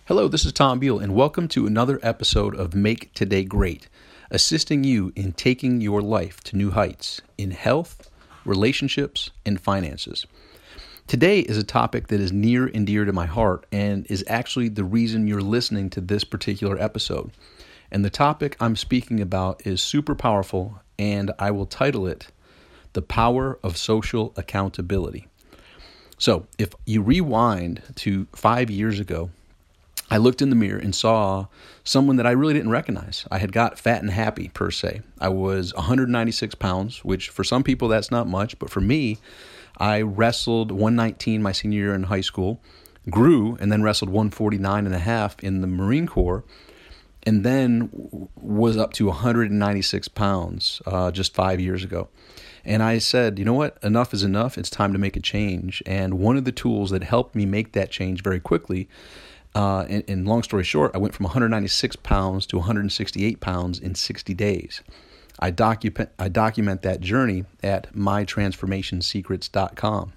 Hello, this is Tom Beal, and welcome to another episode of Make Today Great, assisting you in taking your life to new heights in health, relationships, and finances. Today is a topic that is near and dear to my heart and is actually the reason you're listening to this particular episode. And the topic I'm speaking about is super powerful, and I will title it The Power of Social Accountability. So, if you rewind to 5 years ago, I looked in the mirror and saw someone that I really didn't recognize. I had got fat and happy, per se. I was 196 pounds, which for some people that's not much, but for me, I wrestled 119 my senior year in high school, grew, and then wrestled 149 and a half in the Marine Corps, and then was up to 196 pounds just 5 years ago. And I said, you know what? Enough is enough. It's time to make a change. And one of the tools that helped me make that change very quickly, and long story short, I went from 196 pounds to 168 pounds in 60 days. I document that journey at mytransformationsecrets.com.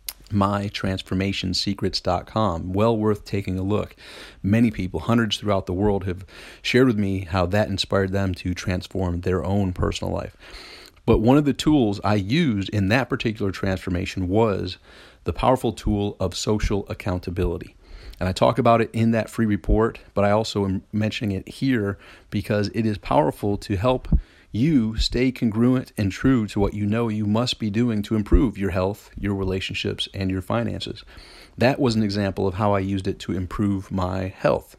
mytransformationsecrets.com. Well worth taking a look. Many people, hundreds throughout the world, have shared with me how that inspired them to transform their own personal life. But one of the tools I used in that particular transformation was the powerful tool of social accountability. And I talk about it in that free report, but I also am mentioning it here because it is powerful to help you stay congruent and true to what you know you must be doing to improve your health, your relationships, and your finances. That was an example of how I used it to improve my health.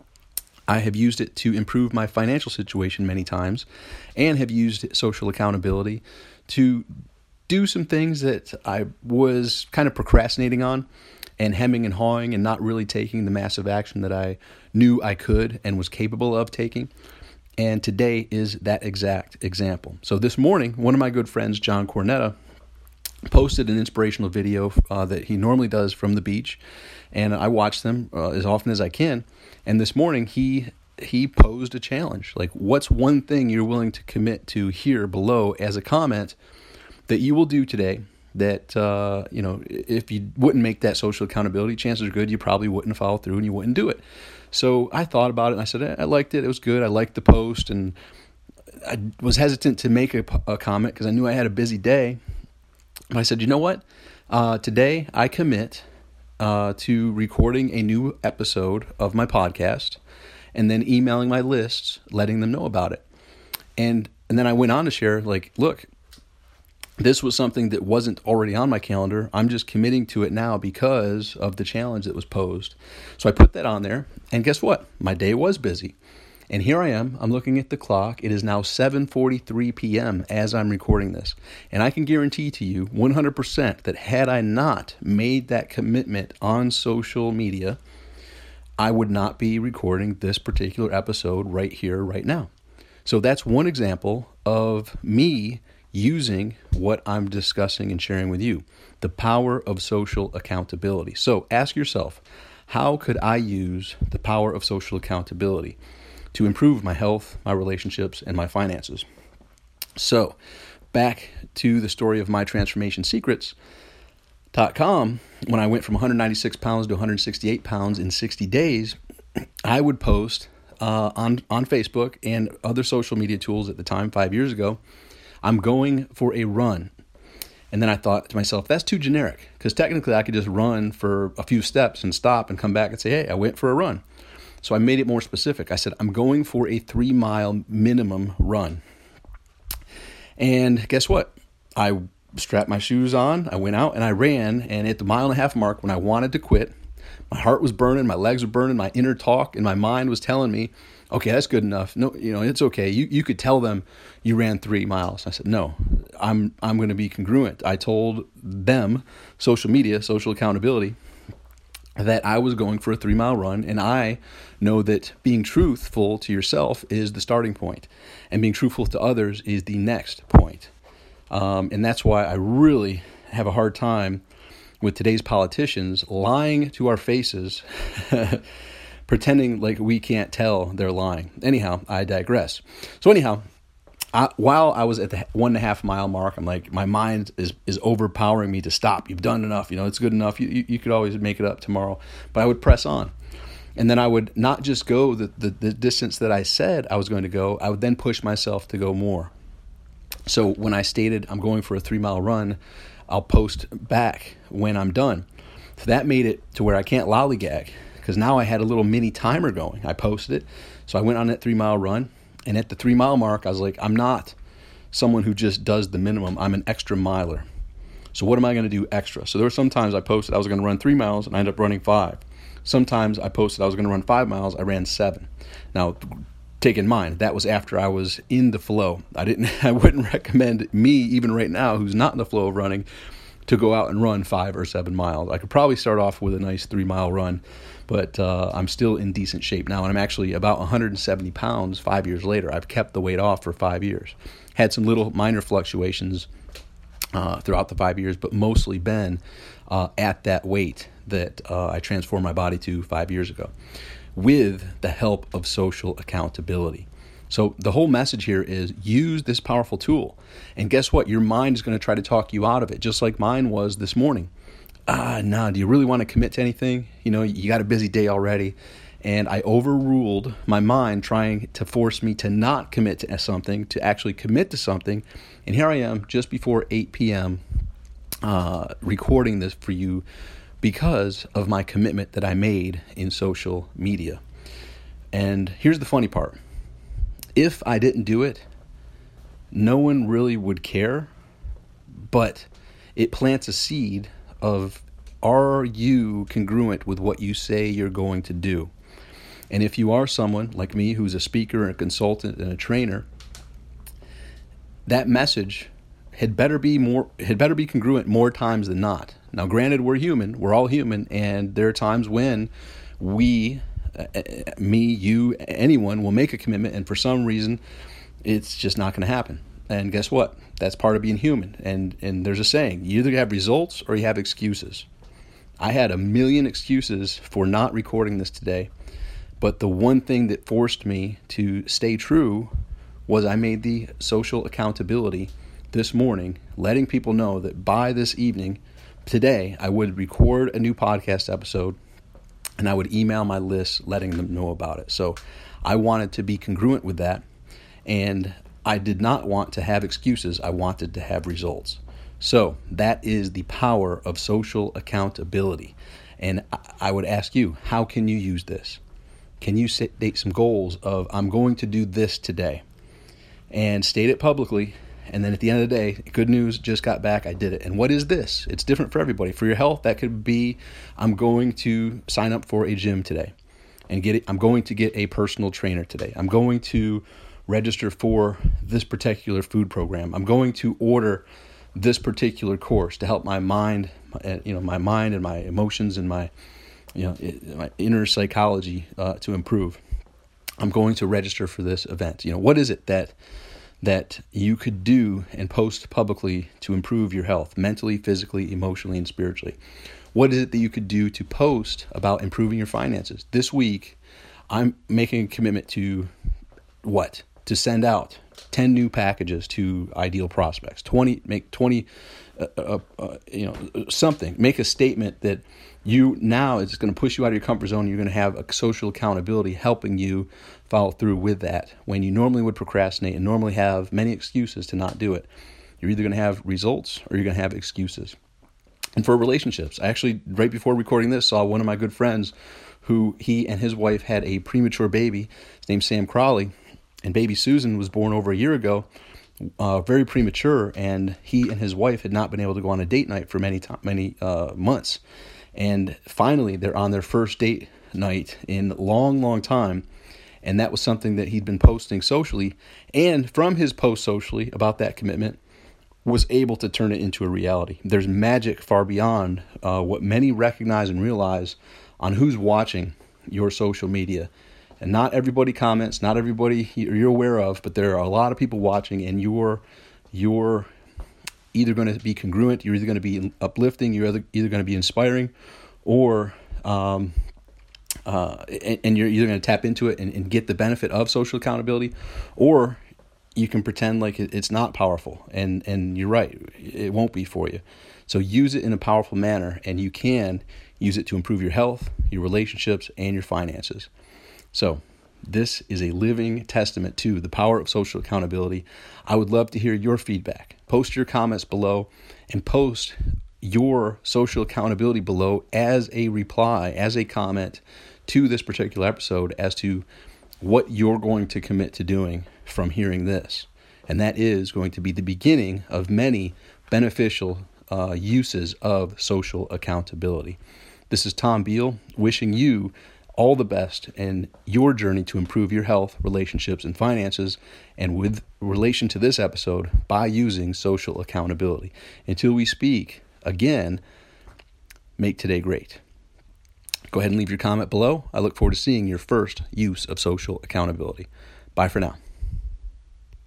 I have used it to improve my financial situation many times and have used social accountability to do some things that I was kind of procrastinating on and hemming and hawing and not really taking the massive action that I knew I could and was capable of taking. And today is that exact example. So this morning, one of my good friends, John Cornetta, posted an inspirational video that he normally does from the beach. And I watch them as often as I can. And this morning, he posed a challenge. Like, what's one thing you're willing to commit to here below as a comment that you will do today that, if you wouldn't make that social accountability, chances are good you probably wouldn't follow through and you wouldn't do it. So I thought about it and I said, I liked it. It was good. I liked the post, and I was hesitant to make a comment because I knew I had a busy day. And I said, you know what? Today I commit to recording a new episode of my podcast and then emailing my lists, letting them know about it. And then I went on to share, look, this was something that wasn't already on my calendar. I'm just committing to it now because of the challenge that was posed. So I put that on there, and guess what? My day was busy. And here I am. I'm looking at the clock. It is now 7:43 p.m. as I'm recording this. And I can guarantee to you 100% that had I not made that commitment on social media, I would not be recording this particular episode right here, right now. So that's one example of me using what I'm discussing and sharing with you, the power of social accountability. So ask yourself, how could I use the power of social accountability to improve my health, my relationships, and my finances? So back to the story of mytransformationsecrets.com, when I went from 196 pounds to 168 pounds in 60 days, I would post on Facebook and other social media tools at the time, 5 years ago, I'm going for a run. And then I thought to myself, that's too generic, because technically I could just run for a few steps and stop and come back and say, hey, I went for a run. So I made it more specific. I said, I'm going for a 3-mile minimum run. And guess what? I strapped my shoes on, I went out and I ran, and at the 1.5 mile mark, when I wanted to quit, my heart was burning, my legs were burning, my inner talk in my mind was telling me, okay, that's good enough. No, it's okay. You could tell them you ran 3 miles. I said, no, I'm going to be congruent. I told them, social media, social accountability, that I was going for a 3-mile run, and I know that being truthful to yourself is the starting point, and being truthful to others is the next point. And that's why I really have a hard time with today's politicians lying to our faces, pretending like we can't tell they're lying. Anyhow, I digress. So anyhow, while I was at the 1.5 mile mark, I'm like, my mind is overpowering me to stop. You've done enough. It's good enough. You could always make it up tomorrow. But I would press on. And then I would not just go the distance that I said I was going to go, I would then push myself to go more. So when I stated I'm going for a 3-mile run, I'll post back when I'm done. So that made it to where I can't lollygag, because now I had a little mini timer going. I posted it. So I went on that 3-mile run, and at the 3-mile mark, I was like, I'm not someone who just does the minimum. I'm an extra miler. So what am I going to do extra? So there were some times I posted I was going to run 3 miles, and I ended up running 5. Sometimes I posted I was going to run 5 miles, I ran 7. Now, take in mind, that was after I was in the flow. I wouldn't recommend me, even right now, who's not in the flow of running, to go out and run 5 or 7 miles. I could probably start off with a nice 3-mile run, but I'm still in decent shape now, and I'm actually about 170 pounds 5 years later. I've kept the weight off for 5 years. Had some little minor fluctuations throughout the 5 years, but mostly been at that weight that I transformed my body to 5 years ago, with the help of social accountability. So the whole message here is use this powerful tool. And guess what? Your mind is going to try to talk you out of it, just like mine was this morning. Do you really want to commit to anything? You got a busy day already. And I overruled my mind trying to force me to not commit to something, to actually commit to something. And here I am just before 8 p.m. Recording this for you because of my commitment that I made in social media. And here's the funny part. If I didn't do it, no one really would care, but it plants a seed of, are you congruent with what you say you're going to do? And if you are someone like me who's a speaker and a consultant and a trainer, that message had better be congruent more times than not. Now, granted, we're human, we're all human, and there are times when we, me, you, anyone will make a commitment, and for some reason, it's just not going to happen. And guess what? That's part of being human. And there's a saying, you either have results or you have excuses. I had a million excuses for not recording this today, but the one thing that forced me to stay true was I made the social accountability this morning, letting people know that by this evening, today, I would record a new podcast episode, and I would email my list letting them know about it. So I wanted to be congruent with that, and I did not want to have excuses. I wanted to have results. So that is the power of social accountability. And I would ask you, how can you use this? Can you state some goals of, I'm going to do this today, and state it publicly? And then at the end of the day, good news, just got back, I did it. And what is this? It's different for everybody. For your health, that could be, I'm going to sign up for a gym today and I'm going to get a personal trainer today. I'm going to register for this particular food program. I'm going to order this particular course to help my mind, my mind and my emotions and my inner psychology to improve. I'm going to register for this event. What is it that you could do and post publicly to improve your health, mentally, physically, emotionally, and spiritually? What is it that you could do to post about improving your finances? This week, I'm making a commitment to to send out 10 new packages to ideal prospects, make 20, something, make a statement that now it's going to push you out of your comfort zone. You're going to have a social accountability helping you follow through with that when you normally would procrastinate and normally have many excuses to not do it. You're either going to have results or you're going to have excuses. And for relationships, I actually, right before recording this, saw one of my good friends who he and his wife had a premature baby. His name's Sam Crowley, and baby Susan was born over a year ago, very premature, and he and his wife had not been able to go on a date night for many months. And finally, they're on their first date night in a long, long time. And that was something that he'd been posting socially. And from his post socially about that commitment, was able to turn it into a reality. There's magic far beyond what many recognize and realize on who's watching your social media. And not everybody comments, not everybody you're aware of, but there are a lot of people watching, and you're either going to be congruent, you're either going to be uplifting, you're either going to be inspiring, or and you're either going to tap into it and get the benefit of social accountability, or you can pretend like it's not powerful, and you're right, it won't be for you. So use it in a powerful manner, and you can use it to improve your health, your relationships, and your finances. So this is a living testament to the power of social accountability. I would love to hear your feedback. Post your comments below, and post your social accountability below as a reply, as a comment to this particular episode as to what you're going to commit to doing from hearing this. And that is going to be the beginning of many beneficial uses of social accountability. This is Tom Beal wishing you all the best in your journey to improve your health, relationships, and finances, and with relation to this episode, by using social accountability. Until we speak again, make today great. Go ahead and leave your comment below. I look forward to seeing your first use of social accountability. Bye for now.